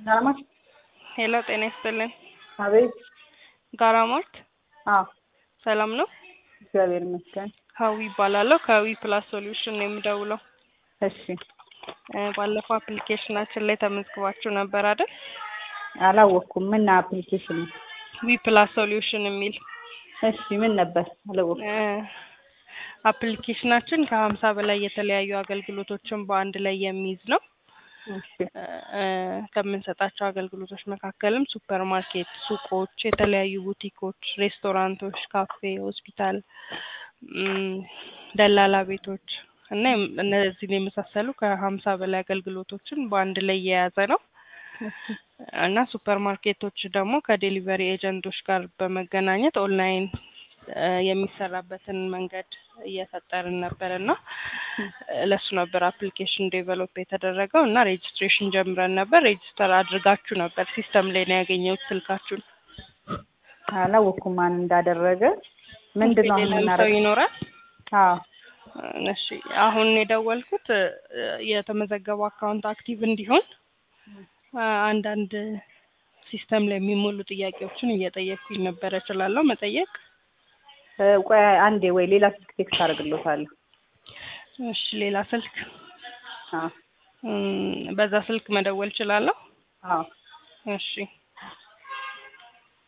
ጋራማርት ሄሎ ጤና ይስጥልኝ። አቤት። ጋራማርት አዎ ሰላም ነው? እግዚአብሔር ይመስገን። ሀዊ ይባላለሁ። ከሀዊ ፕላስ ሶሉሽን ነው የምደውለው። እሺ ባለፈው አፕሊኬሽናችን ላይ ተመዝግባችሁ ነበር አይደል? አላወኩም። ምን አፕሊኬሽን ነው? ዊ ፕላስ ሶሉሽን የሚል። እሺ ምን ነበር? አላወኩም። አፕሊኬሽናችን ከ50 በላይ የተለያዩ አገልግሎቶችን በአንድ ላይ የሚይዝ ነው። እሺ ከምንሰጣቸው አገልግሎቶች መካከልም ሱፐርማርኬት፣ ሱቆች፣ የተለያዩ ቡቲኮች፣ ሬስቶራንቶች፣ ካፌ፣ ሆስፒታል፣ ደላላ ቤቶች እና እነዚህን የመሳሰሉ ከ50 በላይ አገልግሎቶችን በአንድ ላይ የያዘ ነው። እና ሱፐርማርኬቶች ደግሞ ከዴሊቨሪ ኤጀንቶች ጋር በመገናኘት ኦንላይን የሚሰራበትን መንገድ እየፈጠርን ነበርና ለሱ ነበር አፕሊኬሽን ዴቨሎፕ የተደረገው እና ሬጅስትሬሽን ጀምረን ነበር። ሬጅስተር አድርጋችሁ ነበር። ሲስተም ላይ ነው ያገኘሁት ስልካችሁን። አላወኩም ማን እንዳደረገ። ምንድነው አሁን ሰው እናደርግ? ይኖራል? አዎ እሺ አሁን የደወልኩት የተመዘገበው አካውንት አክቲቭ እንዲሆን አንዳንድ ሲስተም ላይ የሚሞሉ ጥያቄዎችን እየጠየቅኩኝ ነበር። እችላለሁ መጠየቅ? ቆይ አንዴ ወይ ሌላ ስልክ ቴክስት አደርግልዎታለሁ። እሺ ሌላ ስልክ? አዎ በዛ ስልክ መደወል እችላለሁ? አዎ እሺ